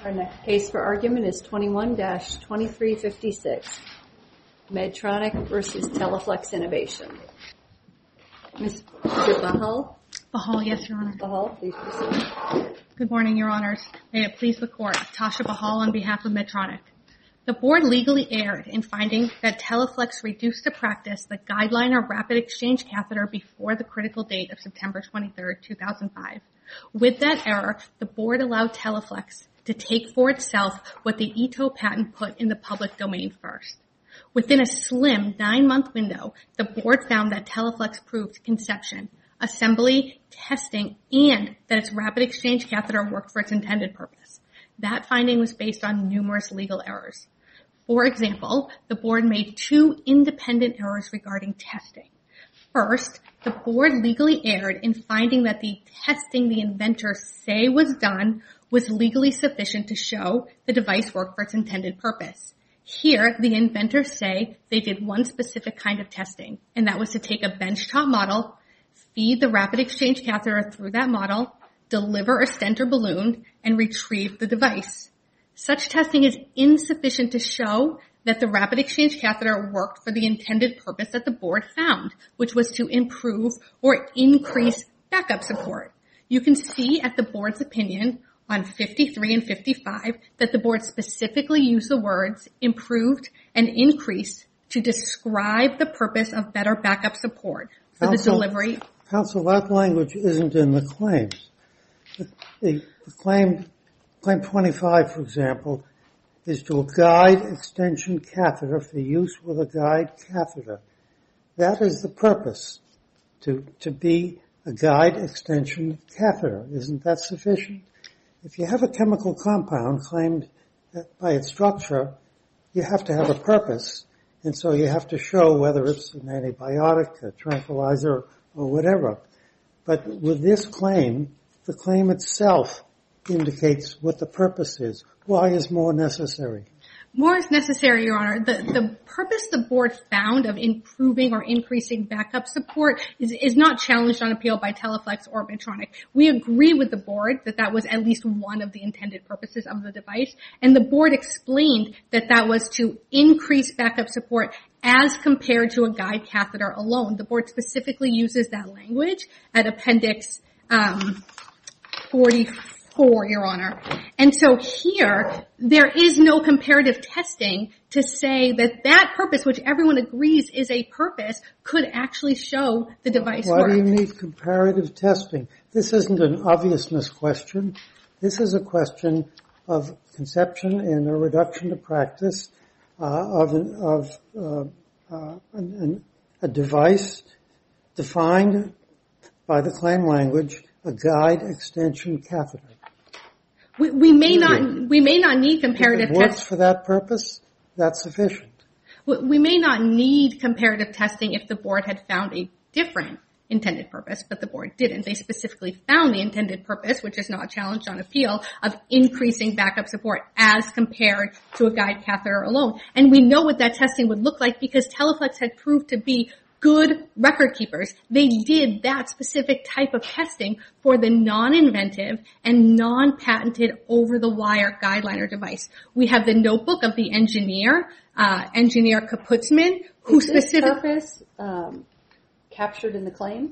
Our next case for argument is 21-2356, Medtronic versus Teleflex Innovation. Mr. Bahal? Bahal, yes, Your Honor. Bahal, please proceed. Good morning, Your Honors. May it please the Court. Tasha Bahal on behalf of Medtronic. The Board legally erred in finding that Teleflex reduced to practice the GuideLiner rapid exchange catheter before the critical date of September 23, 2005. With that error, the Board allowed Teleflex to take for itself what the Ito patent put in the public domain first. Within a slim 9-month window, the Board found that Teleflex proved conception, assembly, testing, and that its rapid exchange catheter worked for its intended purpose. That finding was based on numerous legal errors. For example, the Board made 2 independent errors regarding testing. First, the Board legally erred in finding that the testing the inventors say was done was legally sufficient to show the device worked for its intended purpose. Here, the inventors say they did one specific kind of testing, and that was to take a benchtop model, feed the rapid exchange catheter through that model, deliver a stent or balloon, and retrieve the device. Such testing is insufficient to show that the rapid exchange catheter worked for the intended purpose that the Board found, which was to improve or increase backup support. You can see at the Board's opinion on 53 and 55 that the Board specifically used the words improved and increased to describe the purpose of better backup support for the delivery. Counsel, that language isn't in the claims. The claim 25, for example, is to a guide extension catheter for use with a guide catheter. That is the purpose, to be a guide extension catheter. Isn't that sufficient? If you have a chemical compound claimed that by its structure, you have to have a purpose, and so you have to show whether it's an antibiotic, a tranquilizer, or whatever. But with this claim, the claim itself indicates what the purpose is. Why is more necessary? More is necessary, Your Honor. The purpose the Board found of improving or increasing backup support is not challenged on appeal by Teleflex or Medtronic. We agree with the Board that that was at least one of the intended purposes of the device, and the Board explained that that was to increase backup support as compared to a guide catheter alone. The Board specifically uses that language at Appendix 44, Your Honor. And so here, there is no comparative testing to say that that purpose, which everyone agrees is a purpose, could actually show the device work. Why do you need comparative testing? This isn't an obviousness question. This is a question of conception and a reduction to practice of a device defined by the claim language, a guide extension catheter. We may not need comparative testing. If it works for that purpose, that's sufficient. We may not need comparative testing if the Board had found a different intended purpose, but the Board didn't. They specifically found the intended purpose, which is not challenged on appeal, of increasing backup support as compared to a guide catheter alone. And we know what that testing would look like because Teleflex had proved to be good record keepers. They did that specific type of testing for the non-inventive and non-patented over-the-wire GuideLiner device. We have the notebook of the engineer Kaputzman, who is this purpose captured in the claim?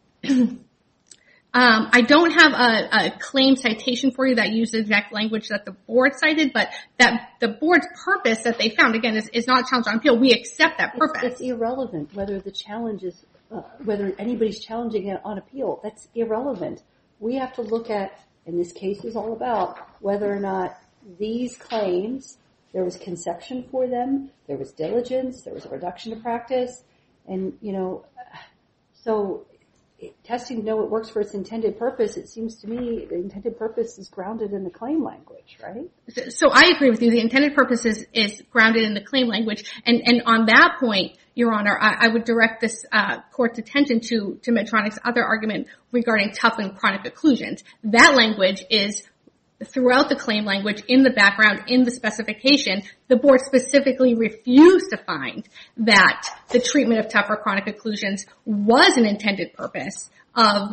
I don't have a claim citation for you that uses the exact language that the Board cited, but that the Board's purpose that they found, again, is not challenged on appeal. We accept that purpose. It's irrelevant whether the challenge is, whether anybody's challenging it on appeal. That's irrelevant. We have to look at, and this case is all about, whether or not these claims, there was conception for them, there was diligence, there was a reduction to practice, and, so testing to know it works for its intended purpose, it seems to me the intended purpose is grounded in the claim language, right? So I agree with you. The intended purpose is grounded in the claim language. And on that point, Your Honor, I would direct this Court's attention to Medtronic's other argument regarding tough and chronic occlusions. That language is throughout the claim language, in the background, in the specification. The Board specifically refused to find that the treatment of tough or chronic occlusions was an intended purpose of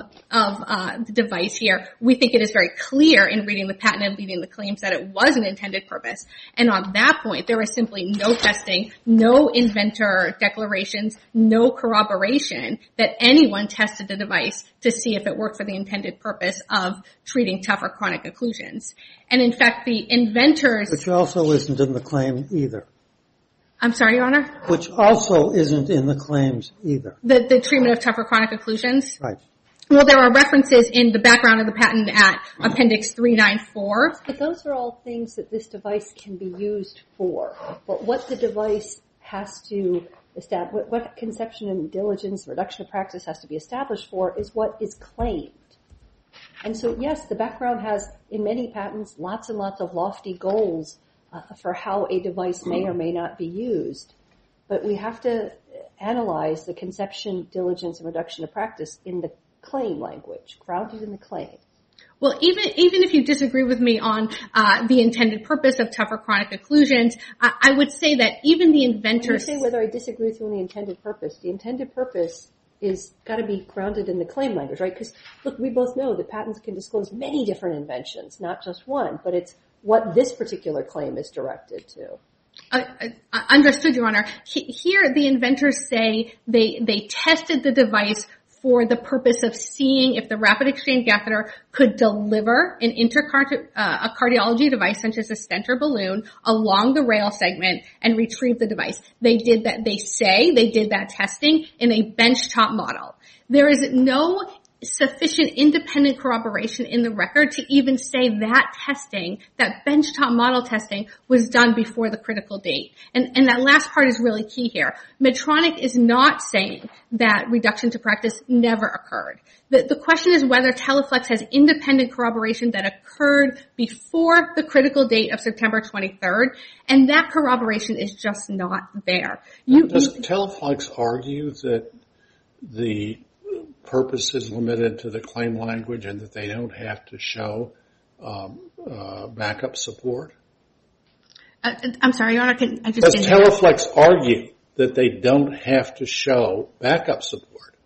the device here, we think it is very clear in reading the patent and reading the claims that it was an intended purpose. And on that point, there is simply no testing, no inventor declarations, no corroboration that anyone tested the device to see if it worked for the intended purpose of treating tougher chronic occlusions. And in fact, the inventors... Which also isn't in the claim either. I'm sorry, Your Honor? Which also isn't in the claims either. The treatment of tougher chronic occlusions? Right. Well, there are references in the background of the patent at Appendix 394. But those are all things that this device can be used for. But what the device has to establish, what conception and diligence, reduction of practice has to be established for is what is claimed. And so, yes, the background has, in many patents, lots and lots of lofty goals for how a device may or may not be used. But we have to analyze the conception, diligence, and reduction of practice in the claim language, grounded in the claim. Well, even if you disagree with me on the intended purpose of tougher chronic occlusions, I would say that even the inventors... When you say whether I disagree with you on the intended purpose is got to be grounded in the claim language, right? Because, look, we both know that patents can disclose many different inventions, not just one, but it's what this particular claim is directed to. Understood, Your Honor. Here, the inventors say they tested the device for the purpose of seeing if the rapid exchange catheter could deliver a cardiology device, such as a stent or balloon, along the rail segment and retrieve the device. They did that. They say they did that testing in a benchtop model. There is no sufficient independent corroboration in the record to even say that testing, that benchtop model testing, was done before the critical date. And that last part is really key here. Medtronic is not saying that reduction to practice never occurred. The question is whether Teleflex has independent corroboration that occurred before the critical date of September 23rd, and that corroboration is just not there. Does Teleflex argue that the purpose is limited to the claim language and that they don't have to show backup support? I'm sorry, Your Honor, Does Teleflex argue that they don't have to show backup support?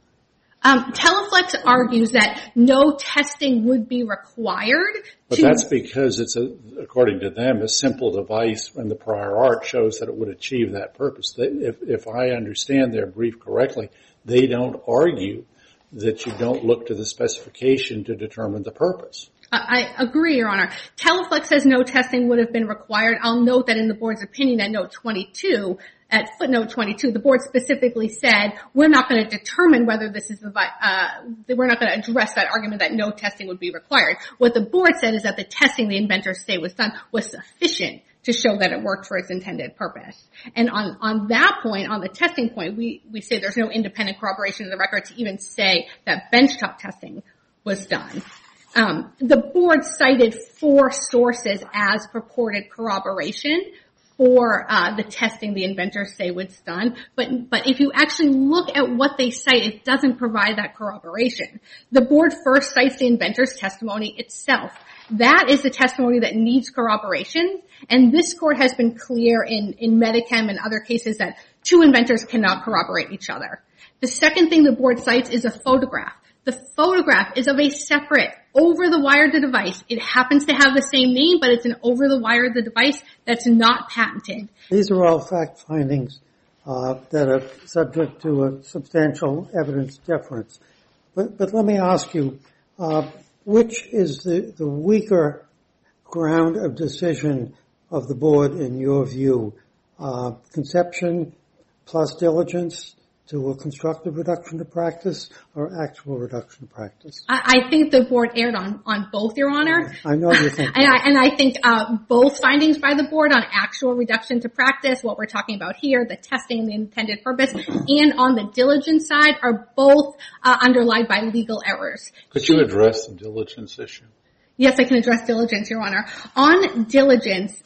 Teleflex argues that no testing would be required. But that's because it's, according to them, a simple device, and the prior art shows that it would achieve that purpose. If I understand their brief correctly, they don't argue that you don't look to the specification to determine the purpose. I agree, Your Honor. Teleflex says no testing would have been required. I'll note that in the board's opinion at footnote 22, the board specifically said, we're not going to determine whether this is we're not going to address that argument that no testing would be required. What the board said is that the testing the inventors say was done was sufficient to show that it worked for its intended purpose. And on that point, on the testing point, we say there's no independent corroboration in the record to even say that benchtop testing was done. The board cited 4 sources as purported corroboration for the testing the inventors say was done. But if you actually look at what they cite, it doesn't provide that corroboration. The board first cites the inventor's testimony itself. That is the testimony that needs corroboration, and this court has been clear in Medichem and other cases that 2 inventors cannot corroborate each other. The second thing the board cites is a photograph. The photograph is of a separate over-the-wire device. It happens to have the same name, but it's an over-the-wire device that's not patented. These are all fact findings that are subject to a substantial evidence deference. But let me ask you, which is the weaker ground of decision of the board in your view? Conception plus diligence to a constructive reduction to practice or actual reduction to practice? I think the board erred on both, Your Honor. I know you think that. And I think both findings by the board on actual reduction to practice, what we're talking about here, the testing and the intended purpose, and on the diligence side are both underlined by legal errors. Could you address the diligence issue? Yes, I can address diligence, Your Honor. On diligence,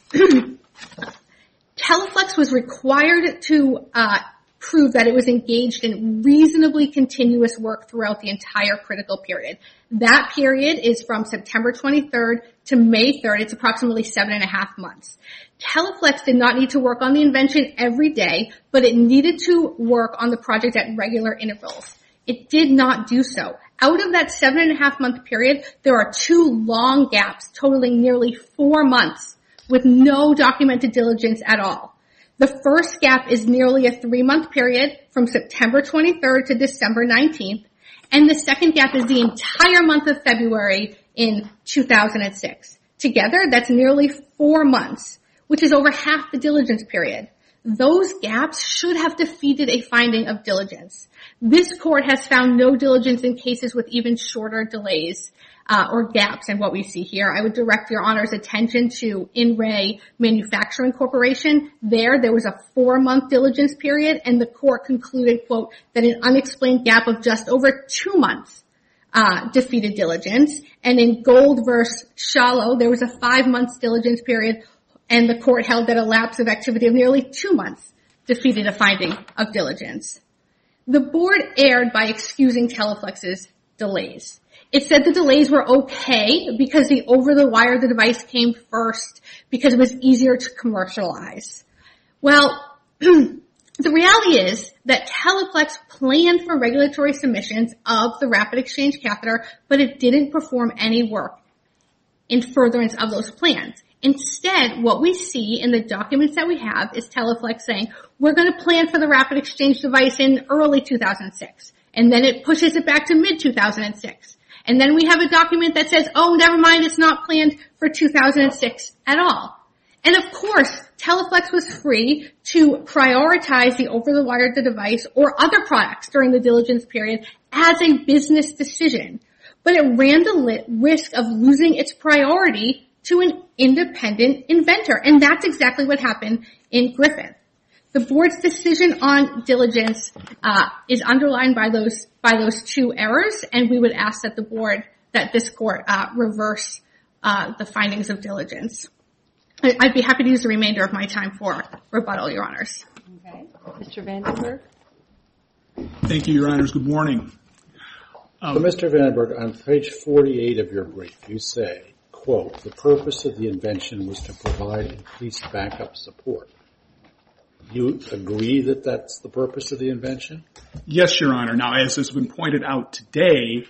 Teleflex was required to prove that it was engaged in reasonably continuous work throughout the entire critical period. That period is from September 23rd to May 3rd. It's approximately 7.5 months. Teleflex did not need to work on the invention every day, but it needed to work on the project at regular intervals. It did not do so. out of that 7.5-month period, there are 2 long gaps totaling nearly 4 months with no documented diligence at all. The first gap is nearly a 3-month period from September 23rd to December 19th, and the second gap is the entire month of February in 2006. Together, that's nearly 4 months, which is over half the diligence period. Those gaps should have defeated a finding of diligence. This court has found no diligence in cases with even shorter delays or gaps in what we see here. I would direct Your Honor's attention to In Re Manufacturing Corporation. There was a 4-month diligence period, and the court concluded, quote, that an unexplained gap of just over 2 months defeated diligence. And in Gold versus Shallow, there was a 5-month diligence period, and the court held that a lapse of activity of nearly 2 months defeated a finding of diligence. The board erred by excusing Teleflex's delays. It said the delays were okay because the over-the-wire device came first because it was easier to commercialize. Well, the reality is that Teleflex planned for regulatory submissions of the rapid exchange catheter, but it didn't perform any work in furtherance of those plans. Instead, what we see in the documents that we have is Teleflex saying, we're going to plan for the rapid exchange device in early 2006. And then it pushes it back to mid-2006. And then we have a document that says, oh, never mind, it's not planned for 2006 at all. And of course, Teleflex was free to prioritize the over-the-wire device or other products during the diligence period as a business decision. But it ran the risk of losing its priority to an independent inventor. And that's exactly what happened in Griffith. The board's decision on diligence is underlined by those 2 errors, and we would ask that this court reverse the findings of diligence. I'd be happy to use the remainder of my time for rebuttal, Your Honors. Okay. Mr. Vandenberg? Thank you, Your Honors. Good morning. So, Mr. Vandenberg, on page 48 of your brief, you say, quote, the purpose of the invention was to provide increased backup support. You agree that that's the purpose of the invention? Yes, Your Honor. Now, as has been pointed out today,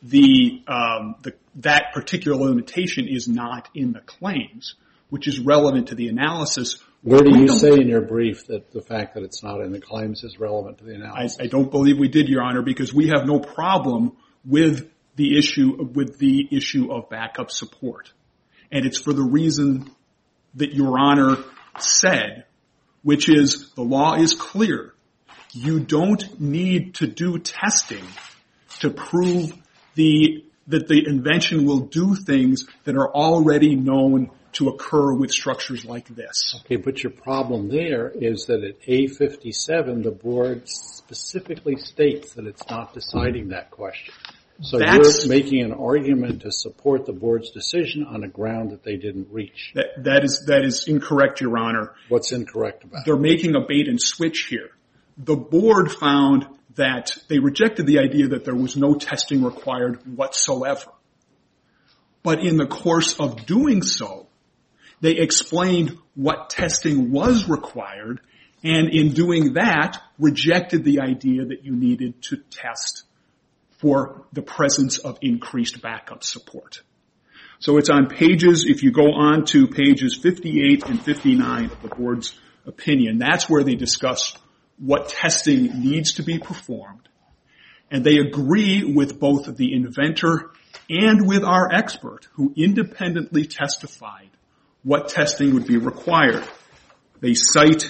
that particular limitation is not in the claims, which is relevant to the analysis. Where do you say in your brief that the fact that it's not in the claims is relevant to the analysis? I don't believe we did, Your Honor, because we have no problem with the issue of backup support. And it's for the reason that Your Honor said, which is the law is clear. You don't need to do testing to prove that the invention will do things that are already known to occur with structures like this. Okay, but your problem there is that at A57, the board specifically states that it's not deciding that question. So you're making an argument to support the board's decision on a ground that they didn't reach. That is incorrect, Your Honor. What's incorrect about it? They're making a bait and switch here. The board found that they rejected the idea that there was no testing required whatsoever. But in the course of doing so, they explained what testing was required, and in doing that, rejected the idea that you needed to test for the presence of increased backup support. So it's on pages, if you go on to pages 58 and 59 of the board's opinion, that's where they discuss what testing needs to be performed. And they agree with both the inventor and with our expert who independently testified what testing would be required. They cite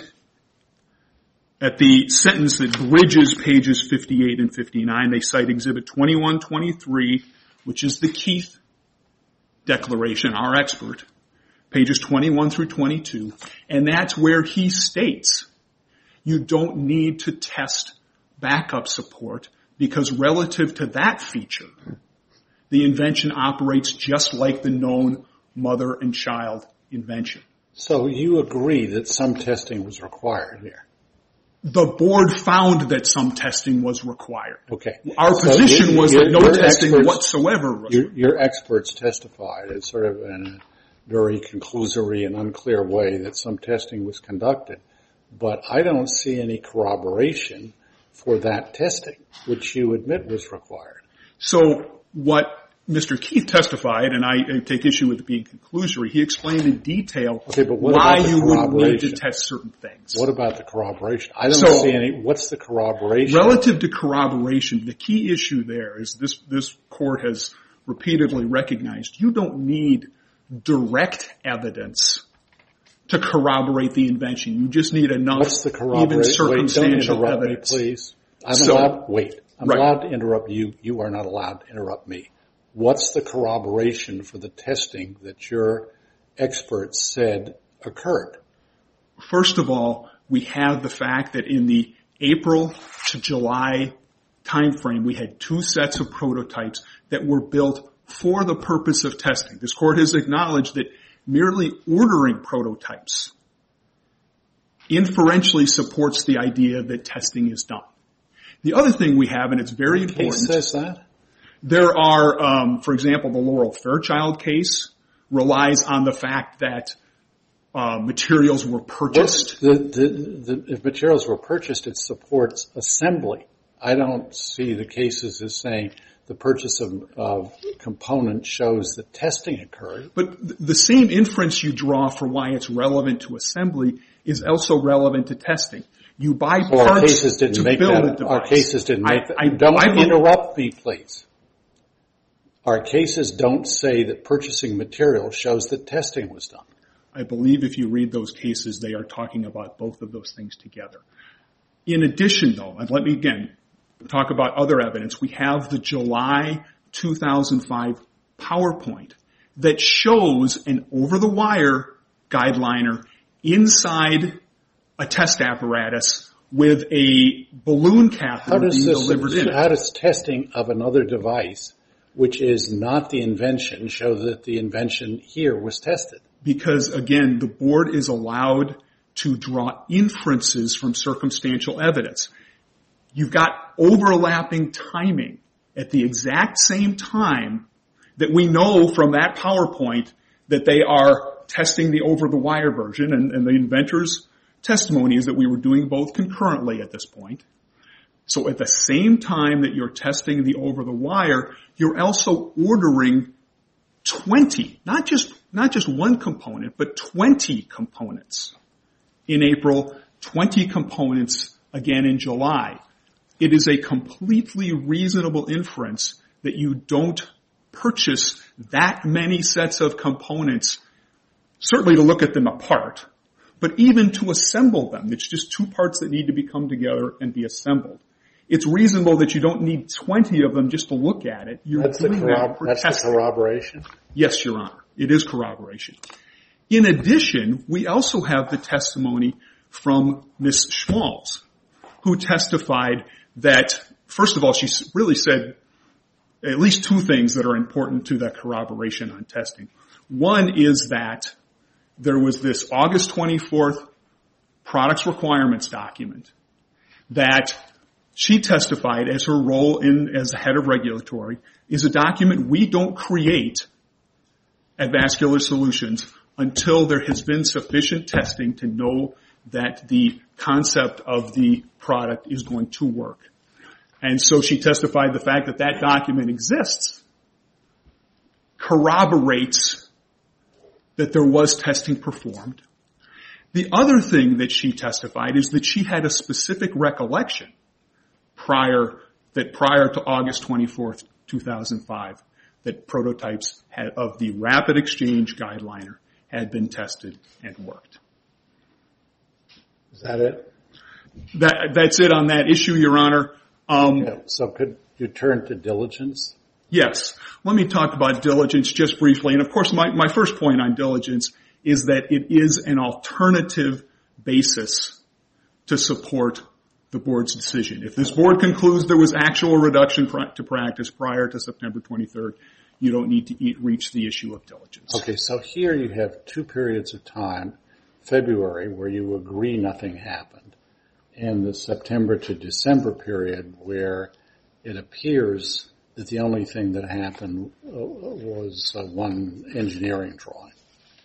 at the sentence that bridges pages 58 and 59, they cite Exhibit 2123, which is the Keith Declaration, our expert, pages 21 through 22, and that's where he states you don't need to test backup support because relative to that feature, the invention operates just like the known mother and child invention. So you agree that some testing was required here? The board found that some testing was required. Okay. Our position was that no testing whatsoever was required. Your experts testified in sort of in a very conclusory and unclear way that some testing was conducted. But I don't see any corroboration for that testing, which you admit was required. So what Mr. Keith testified, and I take issue with it being conclusory, he explained in detail why you would need to test certain things. What about the corroboration? I don't see any. What's the corroboration? Relative to corroboration, the key issue there is this court has repeatedly recognized you don't need direct evidence to corroborate the invention. You just need enough even circumstantial evidence. Wait, don't interrupt me, please. I'm allowed to interrupt you. You are not allowed to interrupt me. What's the corroboration for the testing that your experts said occurred? First of all, we have the fact that in the April to July timeframe, we had 2 sets of prototypes that were built for the purpose of testing. This court has acknowledged that merely ordering prototypes inferentially supports the idea that testing is done. The other thing we have, and it's very important. What case says that? There are, for example, the Laurel Fairchild case relies on the fact that materials were purchased. If materials were purchased, it supports assembly. I don't see the cases as saying the purchase of components shows that testing occurred. But the same inference you draw for why it's relevant to assembly is also relevant to testing. You buy parts to build a device. Our cases didn't make that. Don't interrupt me, please. Our cases don't say that purchasing material shows that testing was done. I believe if you read those cases, they are talking about both of those things together. In addition, though, and let me again talk about other evidence. We have the July 2005 PowerPoint that shows an over-the-wire guideliner inside a test apparatus with a balloon catheter being delivered in it. How does testing of another device, which is not the invention, show that the invention here was tested? Because, again, the board is allowed to draw inferences from circumstantial evidence. You've got overlapping timing at the exact same time that we know from that PowerPoint that they are testing the over-the-wire version, and the inventor's testimony is that we were doing both concurrently at this point. So at the same time that you're testing the over-the-wire, you're also ordering 20, not just one component, but 20 components in April, 20 components again in July. It is a completely reasonable inference that you don't purchase that many sets of components, certainly to look at them apart, but even to assemble them. It's just 2 parts that need to come together and be assembled. It's reasonable that you don't need 20 of them just to look at it. That's the corroboration? Yes, Your Honor. It is corroboration. In addition, we also have the testimony from Ms. Schmalz, who testified that, first of all, she really said at least 2 things that are important to that corroboration on testing. One is that there was this August 24th products requirements document that she testified as her role as the head of regulatory is a document we don't create at Vascular Solutions until there has been sufficient testing to know that the concept of the product is going to work. And so she testified the fact that that document exists corroborates that there was testing performed. The other thing that she testified is that she had a specific recollection prior to August 24th, 2005, that prototypes of the rapid exchange guideliner had been tested and worked. Is that it? That's it on that issue, Your Honor. So could you turn to diligence? Yes. Let me talk about diligence just briefly. And of course, my first point on diligence is that it is an alternative basis to support the board's decision. If this board concludes there was actual reduction to practice prior to September 23rd, you don't need to reach the issue of diligence. Okay, so here you have 2 periods of time, February, where you agree nothing happened, and the September to December period where it appears that the only thing that happened was one engineering drawing.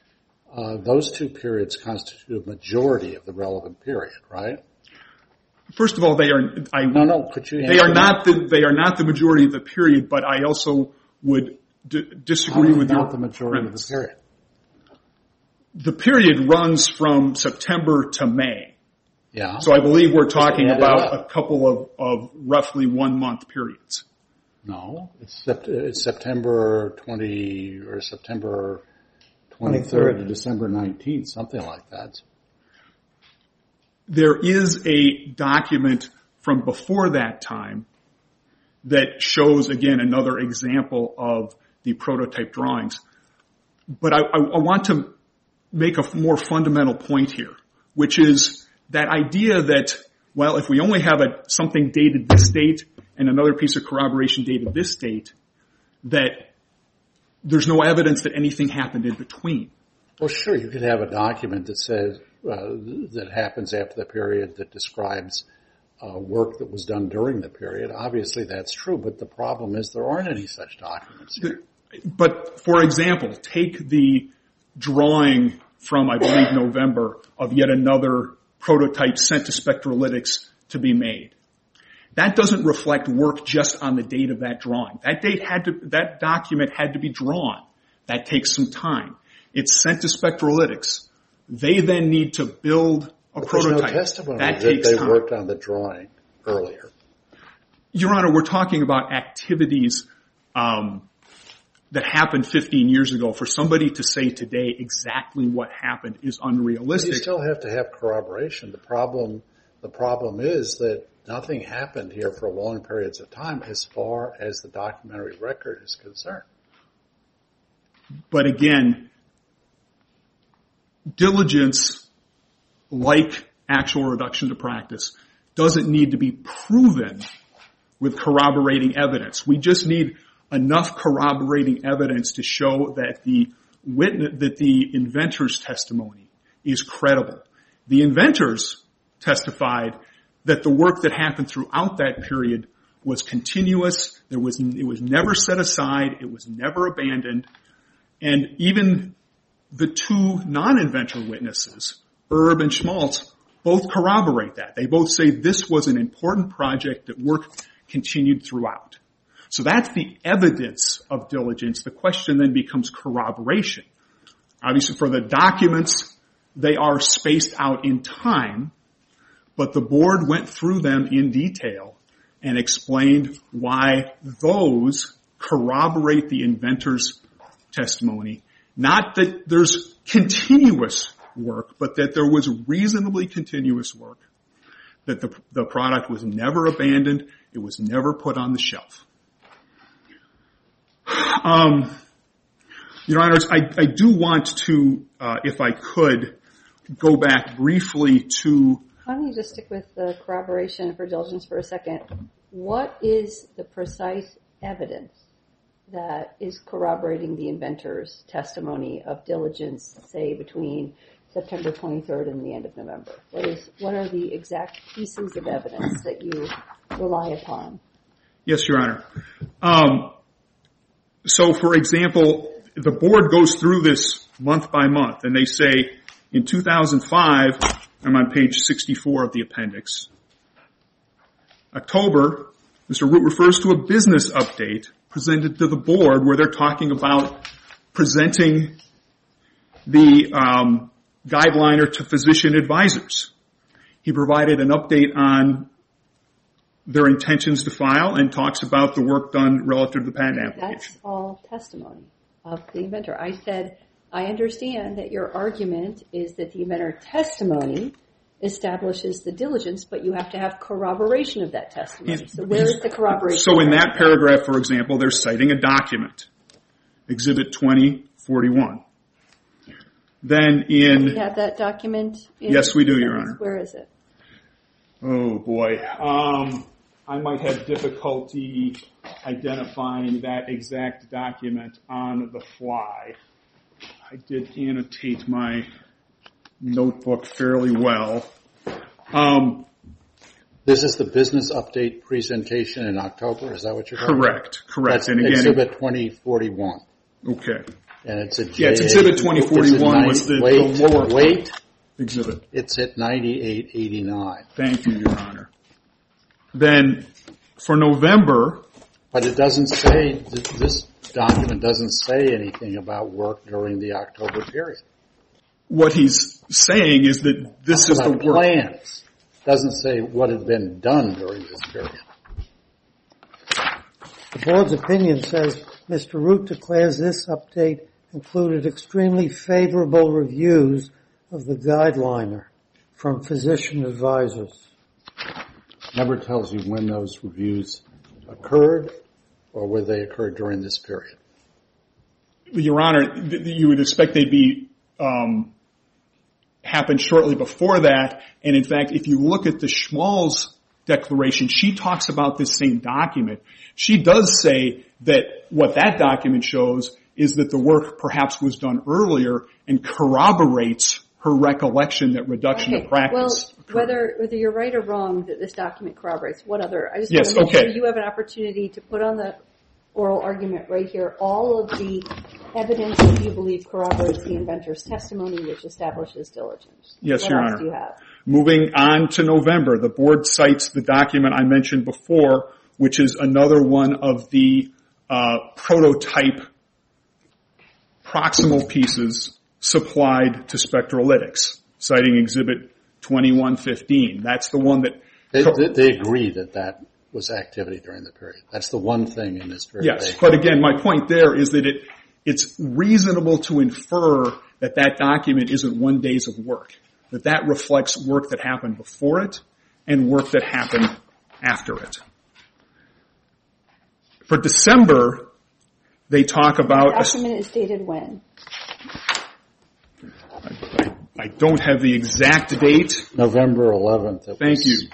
Those 2 periods constitute a majority of the relevant period, right? First of all, they are. They are not the majority of the period. But I also would disagree with not the majority of the period. The period runs from September to May. Yeah. So I believe we're talking about a couple of roughly 1 month periods. No, it's September 20 or September 23rd to December 19th, something like that. There is a document from before that time that shows, again, another example of the prototype drawings. But I want to make a more fundamental point here, which is that idea that, well, if we only have something dated this date and another piece of corroboration dated this date, that there's no evidence that anything happened in between. Well, sure, you could have a document that says that happens after the period that describes work that was done during the period. Obviously, that's true, but the problem is there aren't any such documents here. But, for example, take the drawing from, I believe, November of yet another prototype sent to Spectralytics to be made. That doesn't reflect work just on the date of that drawing. That document had to be drawn. That takes some time. It's sent to Spectralytics. They then need to build a prototype. There's no testimony that takes time. They worked on the drawing earlier. Your Honor, we're talking about activities that happened 15 years ago. For somebody to say today exactly what happened is unrealistic. You still have to have corroboration. The problem is that nothing happened here for long periods of time as far as the documentary record is concerned. But again, diligence, like actual reduction to practice, doesn't need to be proven with corroborating evidence. We just need enough corroborating evidence to show that the inventor's testimony is credible. The inventors testified that the work that happened throughout that period was continuous. It was never set aside. It was never abandoned. And even the two non-inventor witnesses, Erb and Schmaltz, both corroborate that. They both say this was an important project that work continued throughout. So that's the evidence of diligence. The question then becomes corroboration. Obviously, for the documents, they are spaced out in time, but the board went through them in detail and explained why those corroborate the inventor's testimony. Not that there's continuous work, but that there was reasonably continuous work, that the product was never abandoned, it was never put on the shelf. Your Honors, I do want to, if I could, go back briefly to... Why don't you just stick with the corroboration for diligence for a second? What is the precise evidence that is corroborating the inventor's testimony of diligence, say, between September 23rd and the end of November? What are the exact pieces of evidence that you rely upon? Yes, Your Honor. So, for example, the board goes through this month by month, and they say in 2005, I'm on page 64 of the appendix, October, Mr. Root refers to a business update presented to the board where they're talking about presenting the guideliner to physician advisors. He provided an update on their intentions to file and talks about the work done relative to the patent application. That's all testimony of the inventor. I said, I understand that your argument is that the inventor testimony establishes the diligence, but you have to have corroboration of that testimony. So where is the corroboration? So in that paragraph, for example, they're citing a document, Exhibit 2041. Then in... Do we have that document? Yes, we do, Your Honor. Where is it? Oh, boy. I might have difficulty identifying that exact document on the fly. I did annotate my notebook fairly well. This is the business update presentation in October, is that what you're talking about? Correct. That's and again, Exhibit 2041. Okay. And it's a it's Exhibit 2041 was the lower Wait. exhibit. It's at 9889. Thank you, Your Honor. Then for November... But it doesn't say, this document doesn't say anything about work during the October period. What he's saying is that this is the work. Plans. Doesn't say what had been done during this period. The board's opinion says Mr. Root declares this update included extremely favorable reviews of the guideliner from physician advisors. Never tells you when those reviews occurred or whether they occurred during this period. Your Honor, you would expect they'd be happened shortly before that. And in fact, if you look at the Schmalz declaration, she talks about this same document. She does say that what that document shows is that the work perhaps was done earlier and corroborates her recollection that reduction of practice occurred. Whether you're right or wrong that this document corroborates, what other... I just want to make sure you have an opportunity to put on the oral argument right here all of the evidence that you believe corroborates the inventor's testimony which establishes diligence. Yes, Your Honor. What else do you have? Moving on to November, the board cites the document I mentioned before, which is another one of the prototype proximal pieces supplied to Spectralytics, citing Exhibit 2115. That's the one that... They agree that was activity during the period. That's the one thing in this period. Yes, but again, my point there is that it's reasonable to infer that document isn't 1 day's of work, that reflects work that happened before it and work that happened after it. For December, they talk about... The document is dated when? I don't have the exact date. November 11th. Thank you.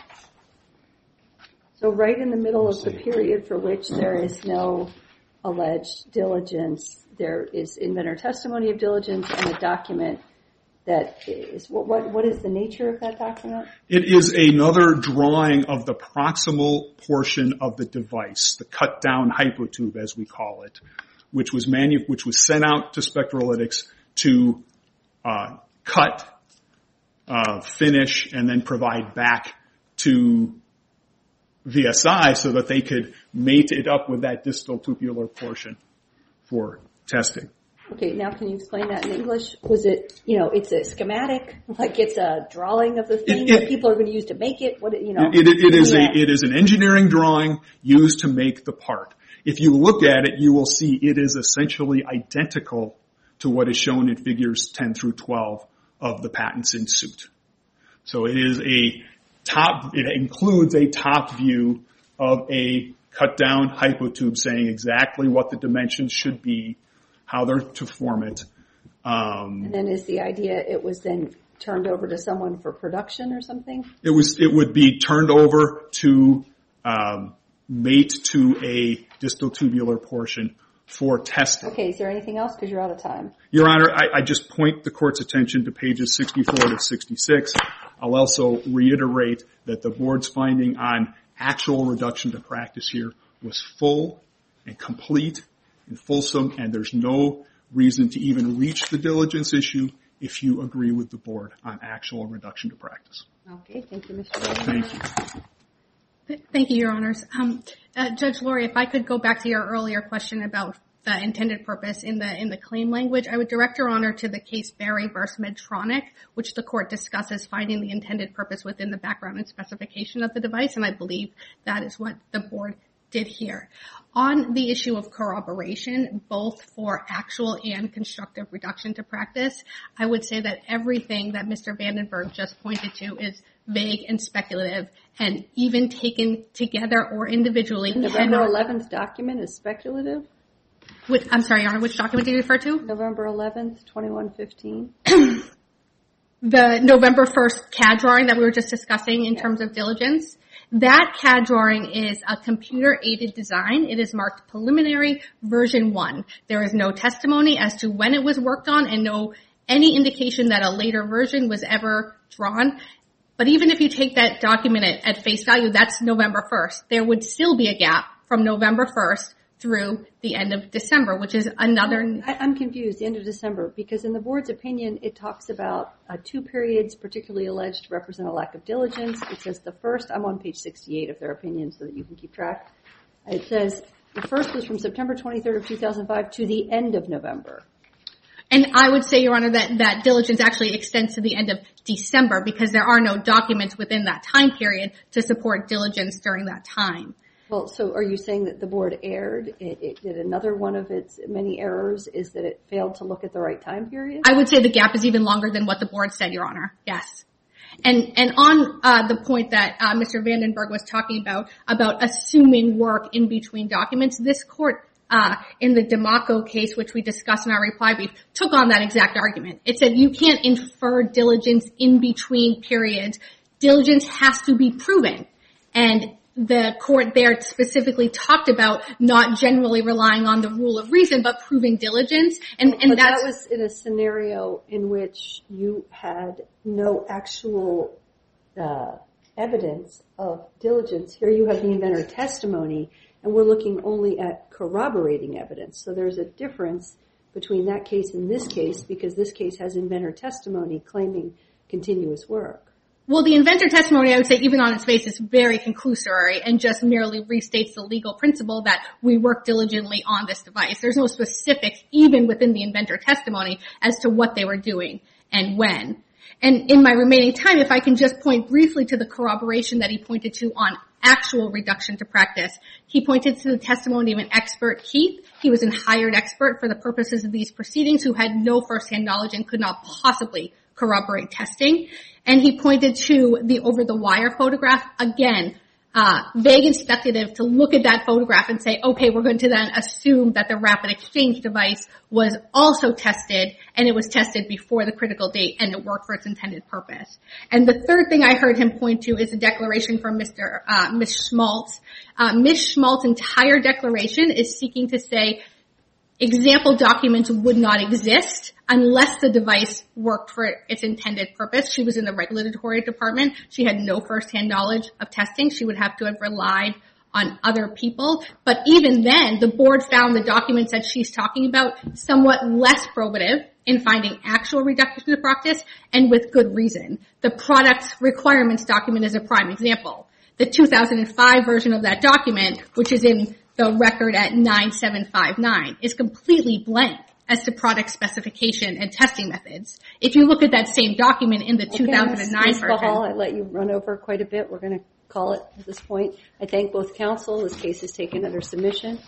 So right in the middle of the period for which there is no alleged diligence, there is inventor testimony of diligence and a document that is... What is the nature of that document? It is another drawing of the proximal portion of the device, the cut-down hypotube, as we call it, which was sent out to Spectralytics to cut, finish, and then provide back to VSI so that they could mate it up with that distal tubular portion for testing. Okay, now can you explain that in English? Was it, it's a schematic, like it's a drawing of the thing that people are going to use to make it? It is an engineering drawing used to make the part. If you look at it, you will see it is essentially identical to what is shown in figures 10 through 12 of the patents in suit. So it includes a top view of a cut-down hypotube saying exactly what the dimensions should be, how they're to form it. And then is the idea it was then turned over to someone for production or something? It would be turned over to mate to a distal tubular portion for testing. Okay, is there anything else? Because you're out of time. Your Honor, I just point the Court's attention to pages 64 to 66. I'll also reiterate that the Board's finding on actual reduction to practice here was full and complete and fulsome, and there's no reason to even reach the diligence issue if you agree with the Board on actual reduction to practice. Okay, thank you, Mr. Bowman. Thank you. Thank you, Your Honors. Judge Laurie, if I could go back to your earlier question about the intended purpose in the claim language, I would direct Your Honor to the case Berry v. Medtronic, which the Court discusses finding the intended purpose within the background and specification of the device, and I believe that is what the Board did here. On the issue of corroboration, both for actual and constructive reduction to practice, I would say that everything that Mr. Vandenberg just pointed to is vague and speculative, and even taken together or individually. The November 11th document is speculative? I'm sorry, Your Honor, which document did you refer to? November 11th, 2115. The November 1st CAD drawing that we were just discussing in terms of diligence. That CAD drawing is a computer-aided design. It is marked preliminary version 1. There is no testimony as to when it was worked on and no any indication that a later version was ever drawn. But even if you take that document at face value, that's November 1st. There would still be a gap from November 1st through the end of December, which is another... I'm confused, the end of December, because in the board's opinion, it talks about 2 periods particularly alleged to represent a lack of diligence. It says the first, I'm on page 68 of their opinion so that you can keep track. It says the first was from September 23rd of 2005 to the end of November. And I would say, Your Honor, that diligence actually extends to the end of December because there are no documents within that time period to support diligence during that time. Well, so are you saying that the board erred? It did another one of its many errors is that it failed to look at the right time period? I would say the gap is even longer than what the board said, Your Honor. Yes. And on the point that Mr. Vandenberg was talking about assuming work in between documents, this court in the DeMacco case, which we discussed in our reply brief, took on that exact argument. It said you can't infer diligence in between periods. Diligence has to be proven. And the court there specifically talked about not generally relying on the rule of reason, but proving diligence. But that was in a scenario in which you had no actual evidence of diligence. Here you have the inventor testimony, and we're looking only at corroborating evidence. So there's a difference between that case and this case because this case has inventor testimony claiming continuous work. Well, the inventor testimony, I would say, even on its face, is very conclusory and just merely restates the legal principle that we work diligently on this device. There's no specifics, even within the inventor testimony, as to what they were doing and when. And in my remaining time, if I can just point briefly to the corroboration that he pointed to on actual reduction to practice. He pointed to the testimony of an expert, Keith. He was a hired expert for the purposes of these proceedings who had no firsthand knowledge and could not possibly corroborate testing. And he pointed to the over-the-wire photograph. Again, vague and speculative to look at that photograph and say, okay, we're going to then assume that the rapid exchange device was also tested and it was tested before the critical date and it worked for its intended purpose. And the third thing I heard him point to is a declaration from Ms. Schmaltz. Ms. Schmaltz's entire declaration is seeking to say example documents would not exist unless the device worked for its intended purpose. She was in the regulatory department. She had no firsthand knowledge of testing. She would have to have relied on other people. But even then, the board found the documents that she's talking about somewhat less probative in finding actual reduction to practice, and with good reason. The product's requirements document is a prime example. The 2005 version of that document, which is in the record at 9759, is completely blank as to product specification and testing methods. If you look at that same document in the 2009 Ms. version. Bahal, I let you run over quite a bit. We're going to call it at this point. I thank both counsel. This case is taken under submission.